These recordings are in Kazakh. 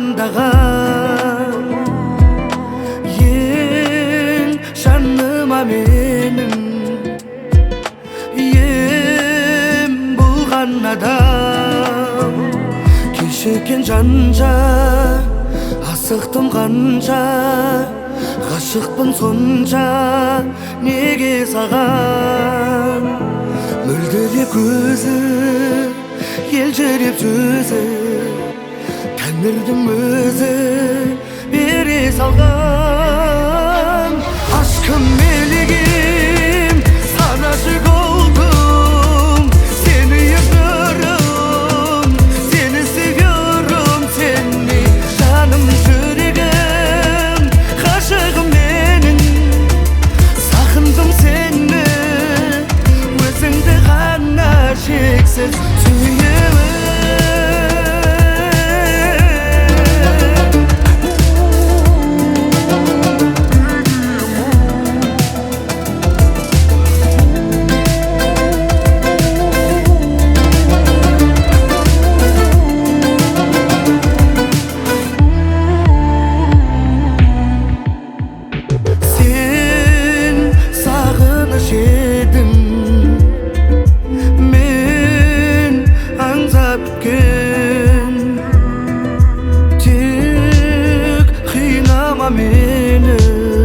армандаған ең жаныма менің ем болған адам кешіккен жанша асықтым қанша ғашықпын сонша неге саған мөлдіреп көзі елжіреп сөзі тәңірдің өзі бере салған aşkım meleğim sana aşık oldum seni yaşıyorum seni seviyorum seni canım yüreğim aşığım benim sakındım seni özünde gana şeksiz suyuyorum meni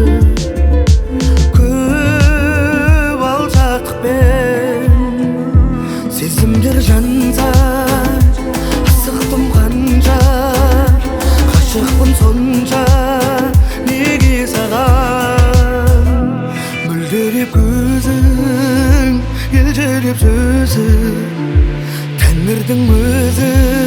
көп алжақтықпен сезімдер жанса асықтым қанша ғашықпын сонша неге саған мөлдіреп көзің елжіреп сөзі тәңірдің өзі